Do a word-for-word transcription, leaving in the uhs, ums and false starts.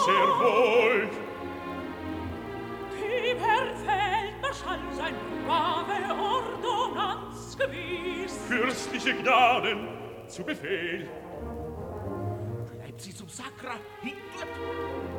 sehr wohl. Über Feldmarschall sein brave Ordonnanz gewiss. Fürstliche Gnaden, zu Befehl. Bleibt sie zum Sacra hindurch.